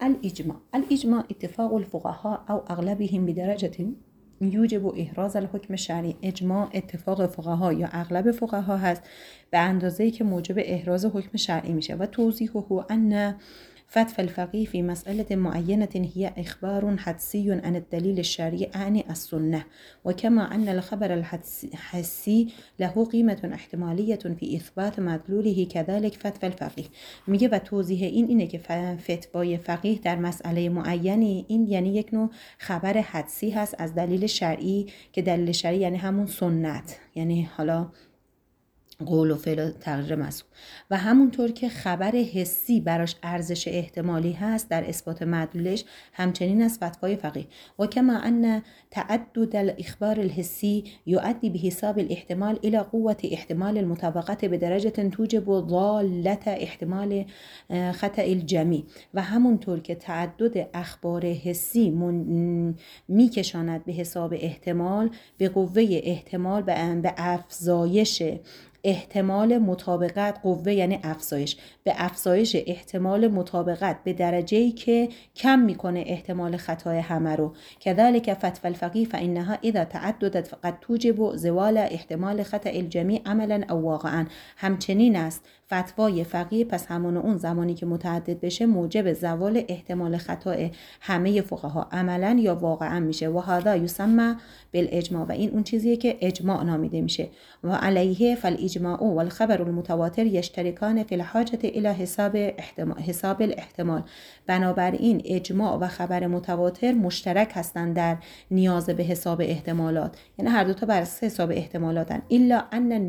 الاجماع اتفاق الفقهاء او اغلبهم بدرجه یوجب احراز الحکم شرعی. اجماع اتفاق فقها یا اغلب فقها هست به اندازه‌ای که موجب احراز حکم شرعی میشه. و توضیحه ان فتوى الفقيه في مسألة معينة هي إخبار حدسي عن الدليل الشرعي أعني السنة، وكما أن الخبر الحدسي له قيمة احتمالية في إثبات مدلوله كذلك فتوى الفقيه. میگه و توضیح اینه که فتوای فقیه در مسئله معینی این یعنی یک نوع خبر حدسی هست از دلیل شرعی که دلیل شرعی یعنی همون سنت، یعنی حالا قول و فعل تغییر مسئول، و همونطور که خبر حسی براش ارزش احتمالی هست در اثبات مدلولش همچنین از فتوای فقیه. و کما ان تعدد الاخبار الحسی یؤدی به حساب الاحتمال الى قوة احتمال المطابقت به درجه توجب ضالت احتمال خطأ الجمی. و همونطور که تعدد اخبار حسی میکشاند به حساب احتمال به قوه احتمال به افزایش احتمال مطابقت، قوه یعنی افزایش، به افزایش احتمال مطابقت به درجه‌ای که کم میکنه احتمال خطای همه رو. كذلك فتوى الفقيه فإنها اذا تعددت فقد توجب زوال احتمال خطأ الجميع عملا او واقعا. همچنین است فتوای فقیه پس همان اون زمانی که متعدد بشه موجب زوال احتمال خطا همه فقها عملا یا واقعا میشه. و هذا یسمى بالاجماع، و این اون چیزیه که اجماع نامیده میشه. و علیه فالاجماع والخبر المتواتر یشترکان فی الحاجة الى حساب الاحتمال. بنابراین اجماع و خبر متواتر مشترک هستند در نیاز به حساب احتمالات، یعنی هر دو تا بر اساس حساب احتمالاتن. الا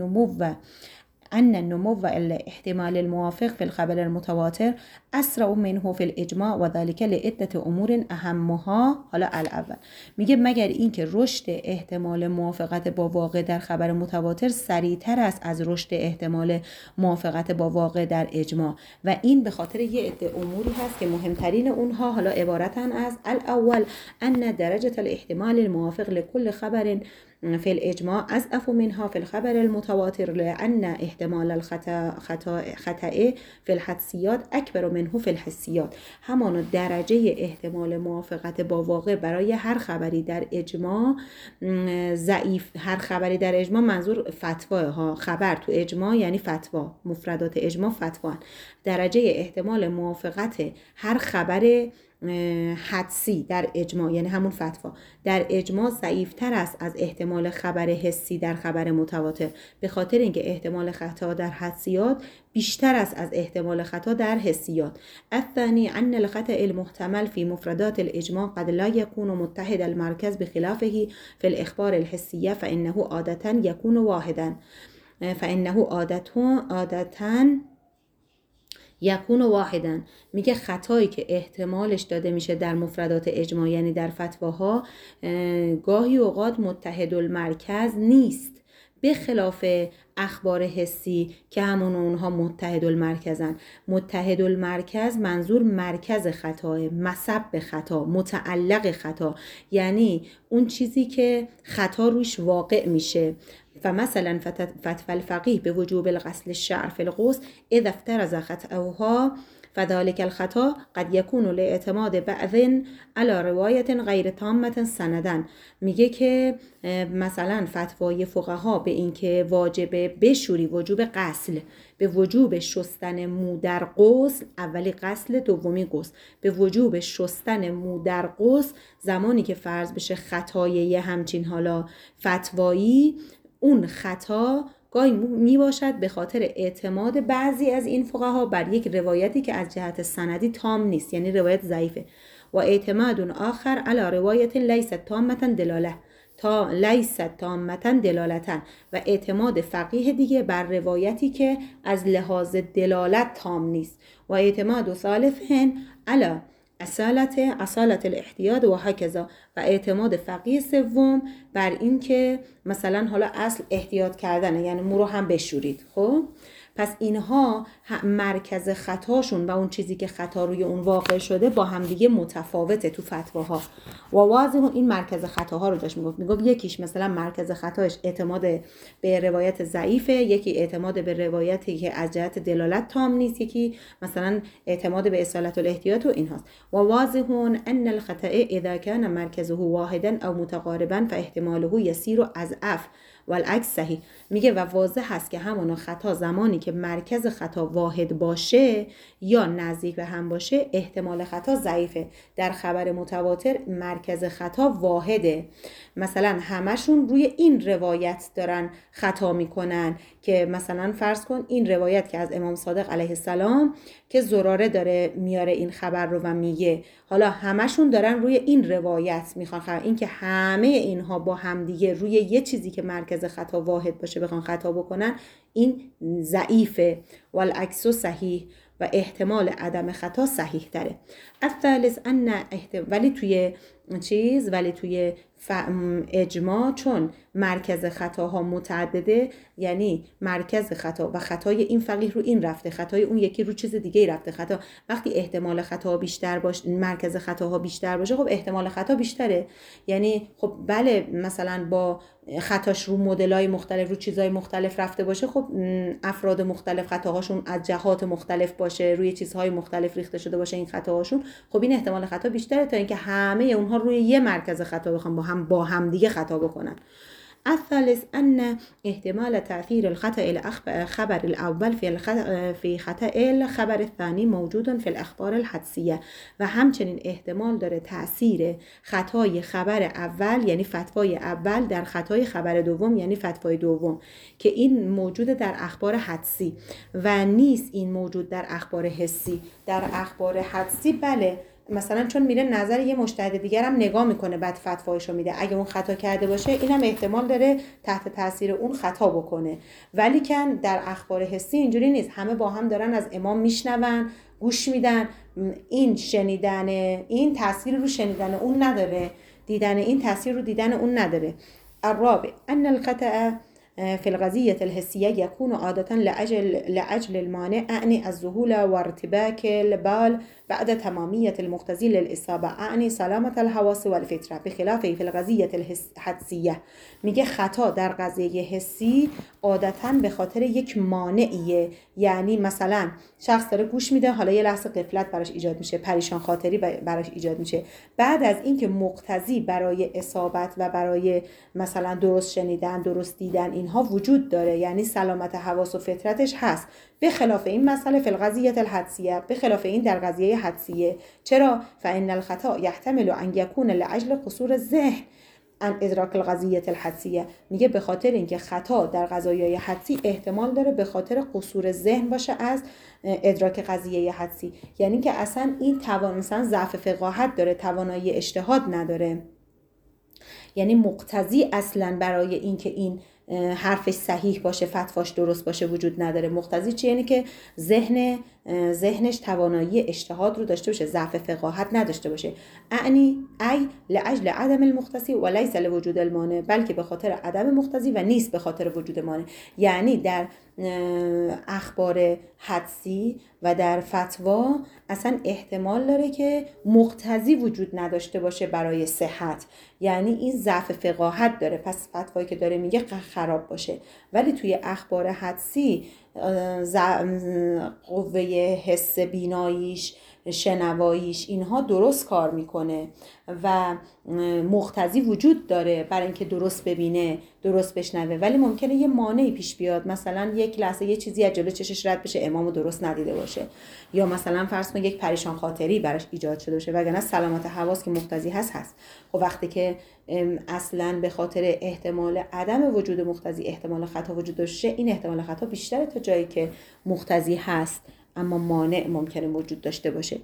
ان النمو الاحتمال الموافق في الخبر المتواتر اسرع منه في الاجماع و ذلك لعدة امور اهمها حالا الاول. میگه مگر اینکه رشد احتمال موافقت با واقع در خبر متواتر سریعتر است از رشد احتمال موافقت با واقع در اجماع، و این به خاطر یه عده اموری هست که مهمترین اونها حالا عبارتن از الاول ان درجة الاحتمال الموافق لكل خبر في الإجماع أضعف منها في الخبر المتواتر لأن احتمال خطأ في الحدسيات أكبر منه في الحسيات. همان درجه احتمال موافقت با واقع برای هر خبری در اجماع ضعیف. هر خبری در اجماع منظور فتوا ها، خبر تو اجماع یعنی فتوا، مفردات اجماع فتوا. درجه احتمال موافقت هر خبر حدسی در اجماع یعنی همون فتوا در اجماع ضعیف‌تر است از احتمال خبر حسی در خبر متواتر، به خاطر اینکه احتمال خطا در حدسیات بیشتر است از احتمال خطا در حسیات. الثانی ان الخطأ المحتمل في مفردات الاجماع قد لا يكون متحد المركز بخلافه في الاخبار الحسية فانه عادة يكون واحدا یکون واحدا. میگه خطایی که احتمالش داده میشه در مفردات اجماع یعنی در فتواها گاهی اوقات متحد المرکز نیست، به خلاف اخبار حسی که همون اونها متحد المرکزن. متحد المرکز منظور مرکز خطا، مصب خطا، متعلق خطا، یعنی اون چیزی که خطا روش واقع میشه. فمثلا فتوى الفقيه بوجوب الغسل الشعر في الغسل اذا افترض خطأها فذلك الخطأ قد يكون لاعتماد بعض على رواية غیر تامة سندن. میگه که مثلا فتوای فقها به این که واجب بشوری، وجوب غسل، به وجوب شستن مو در غسل، اولی غسل دومی غسل، به وجوب شستن مو در غسل زمانی که فرض بشه خطای همچین حالا فتوایی، اون خطا گاهی می باشد به خاطر اعتماد بعضی از این فقها بر یک روایتی که از جهت سندی تام نیست، یعنی روایت ضعیفه. و اعتماد آخر علی روایت لیست تامتا دلالتا، و اعتماد فقیه دیگه بر روایتی که از لحاظ دلالت تام نیست. و اعتماد ثالث علی اصالت الاحتیاط و هکذا، و اعتماد فقیه سوم بر این که مثلا حالا اصل احتیاط کردنه، یعنی مو رو هم بشورید. خب پس اینها مرکز خطاشون و اون چیزی که خطا روی اون واقع شده با همدیگه متفاوته تو فتواها. و واضح این مرکز خطاها رو داشت میگفت یکیش مثلا مرکز خطاش اعتماد به روایت ضعیفه، یکی اعتماد به روایتی که از جهت دلالت تام نیست، یکی مثلا اعتماد به اصالت الاحتیاط و اینهاست. و واضح ان الخطأ اذا كان مرکزه واحدا او متقاربا فاحتماله يسير اضعف والعکس صحیح. میگه و واضح هست که همانا خطا زمانی که مرکز خطا واحد باشه یا نزدیک به هم باشه احتمال خطا ضعیفه. در خبر متواتر مرکز خطا واحده، مثلا همشون روی این روایت دارن خطا میکنن که مثلا فرض کن این روایت که از امام صادق علیه السلام که زراره داره میاره این خبر رو و میگه، حالا همشون دارن روی این روایت میخوان این که همه اینها با همدیگه روی یه چیزی که مرکز خطا واحد باشه بخوان خطا بکنن، این ضعیفه. والعکس صحیح، و احتمال عدم خطا صحیح تره. الثالث ان ولی توی اجماع چون مرکز خطاها متعدده، یعنی مرکز خطا و خطای این فقیه رو این رفته، خطای اون یکی رو چیز دیگه رفته، خطا وقتی احتمال خطا بیشتر باشه، مرکز خطاها بیشتر باشه، خب احتمال خطا بیشتره. یعنی خب بله مثلا با خطاش رو مدل‌های مختلف رو چیزهای مختلف رفته باشه، خب افراد مختلف خطاهاشون از جهات مختلف باشه، روی چیزهای مختلف ریخته شده باشه این خطاهاشون، خب این احتمال خطا بیشتره تا اینکه همه اونها روی یه مرکز خطا بخوام با هم دیگه خطا بکنن. الثالث أن احتمال تأثير الخطأ الخبر الأول في خطأ الخبر الثاني موجود في الأخبار الحدسية. و همچنین احتمال داره تأثیر خطای خبر اول یعنی فتوای اول در خطای خبر دوم یعنی فتوای دوم، که این موجود در اخبار حدسی و نیست این موجود در اخبار حسی. در اخبار حدسی بله مثلا چون میره نظر یه مجتهد دیگر هم نگاه میکنه بعد فتوایشو میده، اگه اون خطا کرده باشه اینم احتمال داره تحت تاثیر اون خطا بکنه. ولی کن در اخبار حسی اینجوری نیست، همه با هم دارن از امام میشنون، گوش میدن، این شنیدن این تاثیر رو شنیدن اون نداره، دیدن این تاثیر رو دیدن اون نداره. الرابع ان الخطأ في الغزية الحسية يكون عادة لأجل المانع أعني الذهول وارتباك البال بعد تمامية المقتضي للإصابة أعني سلامة الحواس والفطرة بخلافه في الغزية الحدسية. میگه خطا در قضیه حسی عادتاً به خاطر یک مانعیه، یعنی مثلا شخص داره گوش میده، حالا یه لحظه غفلت براش ایجاد میشه، پریشان خاطری براش ایجاد میشه، بعد از اینکه مقتضی برای اصابت و برای مثلا درست شنیدن درست دیدن اینها وجود داره، یعنی سلامت حواس و فطرتش هست. به خلاف این مسئله فی القضیه الحدسیه، به خلاف این در قضیه حدسیه. چرا؟ فإن الخطأ يحتمل أن يكون لأجل قصور الذهن عن ادراک القضیه الحدسیه. میگه به خاطر اینکه خطا در قضایای حدسی احتمال داره به خاطر قصور ذهن باشه از ادراک قضیه حدسی، یعنی که اصلا این مثلا ضعف فقاهت داره، توانایی اجتهاد نداره، یعنی مقتضی اصلا برای اینکه این حرفش صحیح باشه فتواش درست باشه وجود نداره. مقتضی چیه؟ یعنی که ذهنش توانایی اجتهاد رو داشته باشه، ضعف فقاهت نداشته باشه. ای لاجل عدم المقتضی و لیس لوجود المانع، بلکه به خاطر عدم مقتضی و نیست به خاطر وجود مانع. یعنی در اخبار حدسی و در فتوا اصلا احتمال داره که مقتضی وجود نداشته باشه برای صحت، یعنی این ضعف فقاهت داره، پس فتوایی که داره میگه خراب باشه. ولی توی اخبار حدسی قوه حس بیناییش، شنواییش اینها درست کار میکنه و مقتضی وجود داره برای اینکه درست ببینه درست بشنوه، ولی ممکنه یه مانعی پیش بیاد، مثلا یک لحظه یه چیزی از جلو چشش رد بشه امامو درست ندیده باشه، یا مثلا فرض کن یک پریشان خاطری براش ایجاد شده باشه، وگرنه سلامت حواس که مقتضی هست. خب وقتی که اصلا به خاطر احتمال عدم وجود مقتضی احتمال خطا وجود داشته، این احتمال خطا بیشتره تا جایی که مقتضی هست اما مانع ممکنه وجود داشته باشه.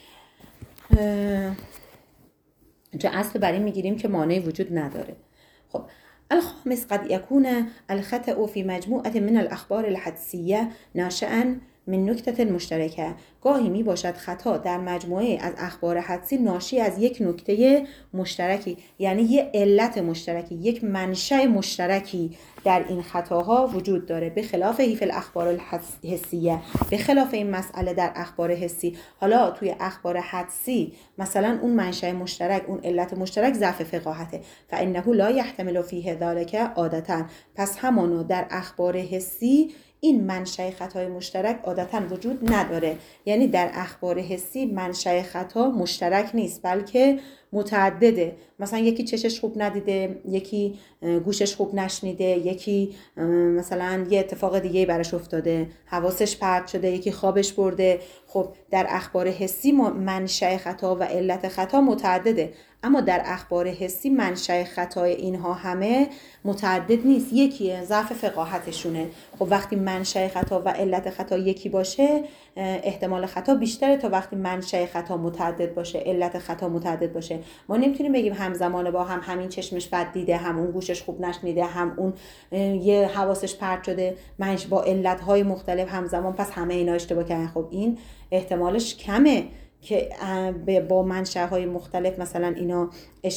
چه اصل بر این میگیریم که مانعی وجود نداره. خب الخامس قد يكون الخطأ في مجموعة من الأخبار الحدسية ناشئا من نکته مشترکه، گاهی می باشد خطا در مجموعه از اخبار حدسی ناشی از یک نکته مشترکی، یعنی یک علت مشترکی، یک منشأ مشترکی در این خطاها وجود داره. به خلاف حیف الاخبار الحسیه، به خلاف این مسئله در اخبار حسی. حالا توی اخبار حدسی مثلا اون منشأ مشترک، اون علت مشترک ضعف فقاهته، فانه لا يحتمل فیه ذلك عادتا. پس همانا در اخبار حسی این منشأ خطای مشترک عادتا وجود نداره. یعنی در اخبار حسی منشأ خطا مشترک نیست بلکه متعدده. مثلا یکی چشش خوب ندیده، یکی گوشش خوب نشنیده، یکی مثلا یه اتفاق دیگه براش افتاده، حواسش پرت شده، یکی خوابش برده. خب در اخبار حسی منشأ خطا و علت خطا متعدده، اما در اخبار حسی منشأ خطای اینها همه متعدد نیست، یکیه، ضعف فقاهتشونه. خب وقتی منشأ خطا و علت خطا یکی باشه احتمال خطا بیشتره تا وقتی منشأ خطا متعدد باشه، علت خطا متعدد باشه. ما نمیتونیم بگیم همزمان با هم همین چشمش بد دیده، هم اون گوشش خوب نشنیده، هم اون یه حواسش پرت شده، منش با علتهای مختلف همزمان، پس همه اینا اشتباه کردن. خب این احتمالش کمه که با منشأهای مختلف مثلا اینا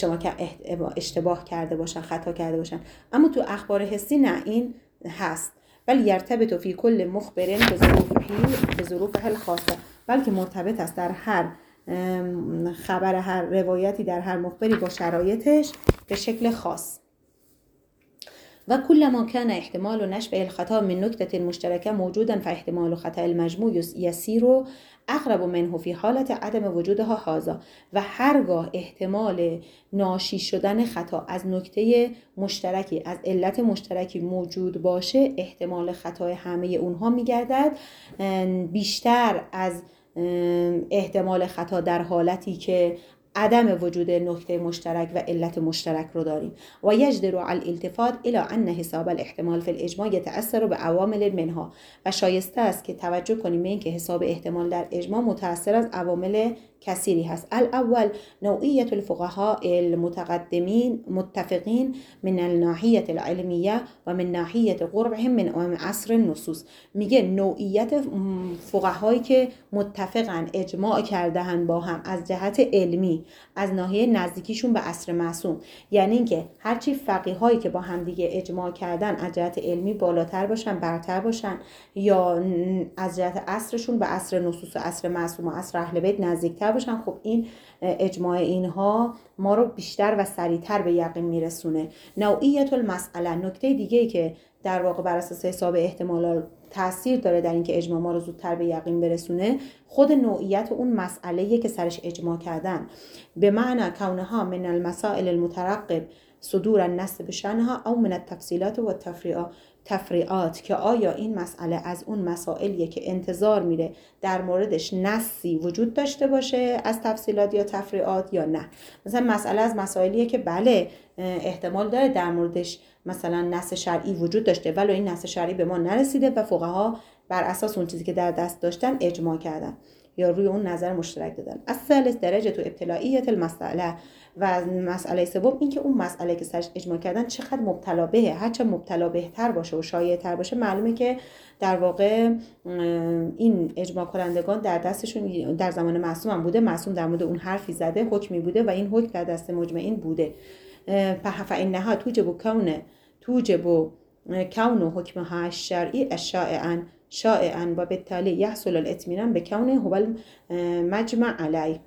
اشتباه کرده باشن، خطا کرده باشن. اما تو اخبار حسی نه، این هست. بل یرتبط فی کل مخبر به ظروفه الخاصه، بلکه مرتبط است در هر خبر، هر روایتی در هر مخبری با شرایطش به شکل خاص. و كلما كان احتمال نشبه الخطا من نکته مشترکه موجودا فاحتمال خطا المجموع یسیر اقرب منه فی حالت عدم وجودها هذا. و هرگاه احتمال ناشی شدن خطا از نکته مشترکی، از علت مشترکی موجود باشه، احتمال خطای همه اونها میگردد بیشتر از احتمال خطا در حالتی که عدم وجود نکته مشترک و علت مشترک رو داریم. و یجدر علی الالتفات الی ان حساب الاحتمال فی الاجماع یتأثر بعوامل منها. و شایسته است که توجه کنیم به این که حساب احتمال در اجماع متأثر از عوامل کثیری هست. الاول نوعیت الفقهاء المتقدمین متفقین من الناحیه العلمیه و من ناحیه قربهم من عصر النصوص. میگه نوعیت فقهایی که متفقن، اجماع کردهن با هم از جهت علمی، از ناحیه نزدیکیشون به عصر معصوم. یعنی اینکه هرچی فقیهایی که با هم دیگه اجماع کردن از جهت علمی بالاتر باشن، برتر باشن، یا از جهت عصرشون به عصر نصوص و عصر معصوم و عصر اهل بیت نزدیکتر باشن، خب این اجماع اینها ما رو بیشتر و سریعتر به یقین میرسونه. نوعیت المسئله، نکته دیگه‌ای که در واقع بر اساس حساب احتمال تأثیر داره در اینکه اجماع ما رو زودتر به یقین برسونه، خود نوعیت اون مسئله‌ای که سرش اجماع کردن. به معنی کونها من المسائل المترقب صدور النص بشأنها او من التفصیلات و تفریعات، که آیا این مسئله از اون مسائلیه که انتظار میره در موردش نصی وجود داشته باشه از تفصیلات یا تفریعات یا نه. مثلا مسئله از مسائلیه که بله احتمال داره در موردش مثلا نص شرعی وجود داشته ولی این نص شرعی به ما نرسیده و فقها بر اساس اون چیزی که در دست داشتن اجماع کردن یا روی اون نظر مشترک دادن. الثالث درجه تو ابتلائیت المسئله. و مسئله سوم این که اون مسئله که سرش اجماع کردن چقدر مبتلا بهه. هرچه مبتلا بهتر باشه و شایع‌تر باشه، معلومه که در واقع این اجماع کنندگان در دستشون در زمان معصوم هم بوده، معصوم در مورد اون حرفی زده، حکمی بوده و این حکم در دست مجمعین بوده. فإنها توجب کون حکمها الشرعی شائعا و بالتالي يحصل الاطمینان به کونه هو المجمع علیه.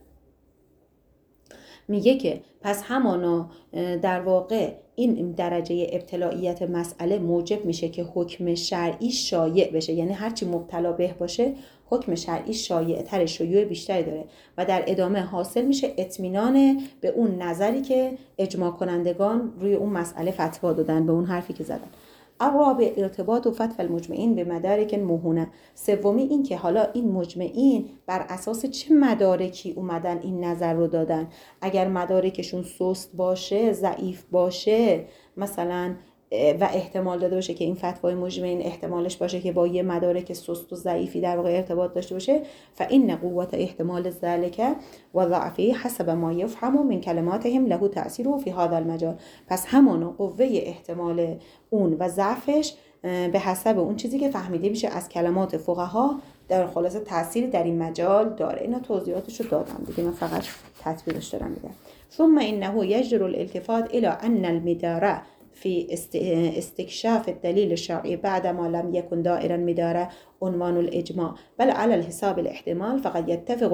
میگه که پس همانا در واقع این درجه ابتلائیت مسئله موجب میشه که حکم شرعی شایع بشه. یعنی هرچی مبتلا به باشه حکم شرعی شایع تر، شیوع بیشتری داره و در ادامه حاصل میشه اطمینان به اون نظری که اجماع کنندگان روی اون مسئله فتوا دادن، به اون حرفی که زدن. الرابع ارتباط و فتو المجمعین به مدارک موهونه. سومی این که حالا این مجمعین بر اساس چه مدارکی اومدن این نظر رو دادن. اگر مدارکشون سست باشه، ضعیف باشه مثلا و احتمال داده باشه که این فتوای مجمعین احتمالش باشه که با یه مدارک سست و ضعیفی در واقع ارتباط داشته باشه، فإن قوت احتمال ذلك و ضعفه حسب ما یفهم من کلماتهم له تأثیر فی هذا المجال. پس همانا قوه احتمال اون و ضعفش به حسب اون چیزی که فهمیده میشه از کلمات فقها در خلاصه تأثیری در این مجال داره. اینا توضیحاتش رو دادم دیگه، من فقط تطبیقش دارم میگم. ثم انه يجدر الالتفات الى ان المدار في استكشاف الدليل الشرعي بعدما لم يكن دائرا مدار عنوان الإجماع بل على الحساب الاحتمال، فقد يتفق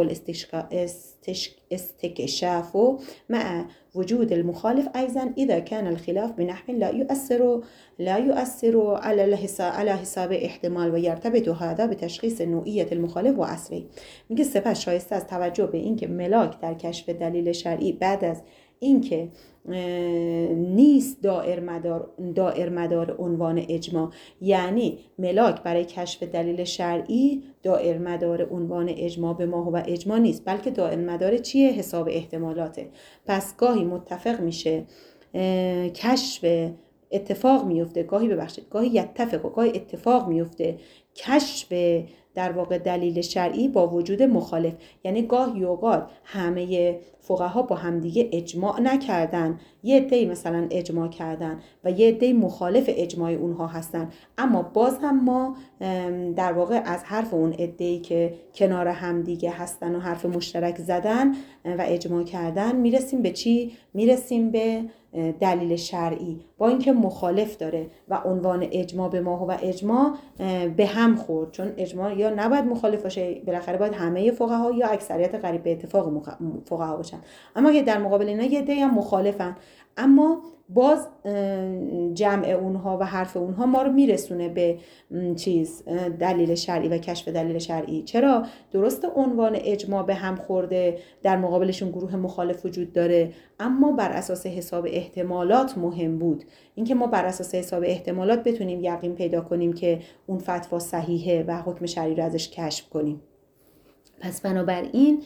الاستكشاف مع وجود المخالف أيضا إذا كان الخلاف بنحو لا يؤثر على حساب احتمال و يرتبط هذا بتشخيص نوعية المخالف و اصله. میگه سپس شایسته از توجه به اینکه ملاک در کشف دلیل شرعی بعد از اینکه نیست دائر مدار عنوان اجماع، یعنی ملاک برای کشف دلیل شرعی دائر مدار عنوان اجماع به ما و اجماع نیست، بلکه دائر مدار چیه؟ حساب احتمالاته. پس گاهی متفق میشه کشف اتفاق میفته، گاهی یتفق، گاهی اتفاق میفته کشف در واقع دلیل شرعی با وجود مخالف، یعنی گاهی اوقات همه فقها با همدیگه اجماع نکردن، یه عده‌ای مثلا اجماع کردن و یه عده‌ای مخالف اجماع اونها هستن، اما باز هم ما در واقع از حرف اون عده‌ای که کنار همدیگه هستن و حرف مشترک زدن و اجماع کردن میرسیم به چی؟ میرسیم به دلیل شرعی، با اینکه مخالف داره و عنوان اجماع به ما و اجماع به هم خورد، چون اجماع یا نباید مخالف باشه، بالاخره باید همه فقها یا اکثریت قریب به اتفاق فقها باشن، اما که در مقابل اینا یه عده‌ای هم مخالفن، اما باز جمع اونها و حرف اونها ما رو میرسونه به دلیل شرعی و کشف دلیل شرعی. چرا؟ درست عنوان اجماع به هم خورده، در مقابلشون گروه مخالف وجود داره، اما بر اساس حساب احتمالات مهم بود اینکه ما بر اساس حساب احتمالات بتونیم یقین پیدا کنیم که اون فتوا صحیحه و حکم شرعی رو ازش کشف کنیم. پس بنابراین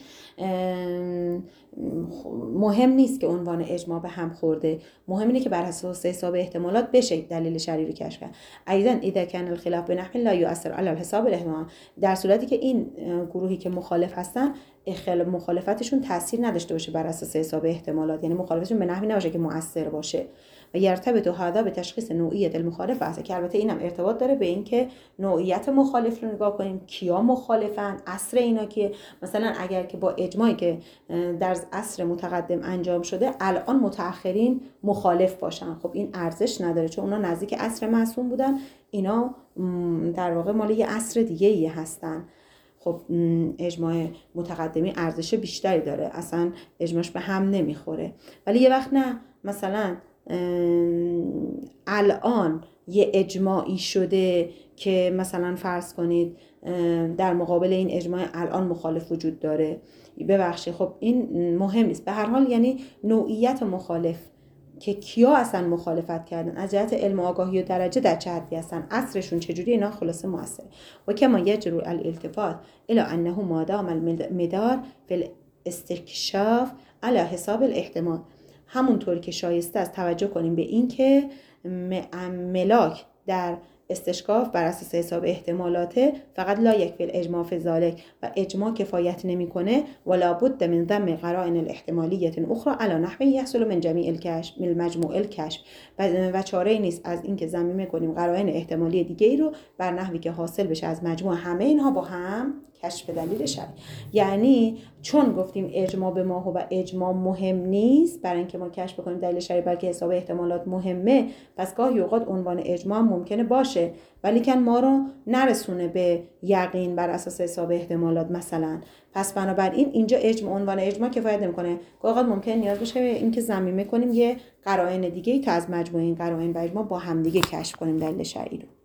مهم نیست که عنوان اجماع به هم خورده، مهم اینه که بر اساس حساب احتمالات بشه دلیل شرعی رو کشف کرد. ایضا اذا كان الخلاف بنحو لا يؤثر على الحساب الاحتمال، در صورتی که این گروهی که مخالف هستن مخالفتشون تاثیر نداشته باشه بر اساس حساب احتمالات، یعنی مخالفتشون به نحوی نباشه که مؤثر باشه. و یرتبط هذا به تشخیص نوعیت المخالف است، که البته اینم ارتباط داره به این که نوعیت مخالف رو نگاه کنیم، کیا مخالفن، عصر اینا که مثلا اگر که با اجماعی که در عصر متقدم انجام شده الان متأخرین مخالف باشن، خب این ارزش نداره، چون اونا نزدیک عصر معصوم بودن، اینا در واقع مال یه عصر دیگه ای هستن. خب اجماع متقدمی ارزش بیشتری داره، اصلا اجماعش به هم نمیخوره. ولی یه وقت نه، مثلا الان یه اجماعی شده که مثلا فرض کنید در مقابل این اجماع الان مخالف وجود داره، ببخشید خب این مهم نیست. به هر حال یعنی نوعیت مخالف که کیا اصلا مخالفت کردن، از جهت علم و آگاهی و درجه در چه حدی هستن، عصرشون چجوری، اینا خلاصه موثره. و کما یجرو الالتفات الی انه ما دام المدار فی الاستکشاف علی حساب الاحتمال، همونطور که شایسته است توجه کنیم به این که ملاک در استشکاف بر اساس حساب احتمالاته، فقط لا یکفی الاجماع فی ذلک، و اجماع کفایت نمیکنه، ولا بد من ضم قرائن الاحتمالیه اخرى علی نحو یحصل من جمیع الکشف من مجموع الکشف، و چاره ای نیست از اینکه ضمیمه کنیم قرائن احتمالی دیگه ای رو بر نحوی که حاصل بشه از مجموع همه اینها با هم کشف دلیل شرعی. یعنی چون گفتیم اجماع به ما و اجماع مهم نیست برای اینکه ما کشف بکنیم دلیل شرعی، بلکه حساب احتمالات مهمه، پس گاهی اوقات عنوان اجماع ممکنه باشه ولی که ما رو نرسونه به یقین بر اساس حساب احتمالات مثلا. پس بنابراین اینجا عنوان اجماع کفایت نمیکنه، گاهی اوقات ممکنه نیاز باشه اینکه ضمیمه کنیم یه قرائن دیگه تا از مجموع این قرائن و اجماع با هم دیگه کشف کنیم دلیل شرعی رو.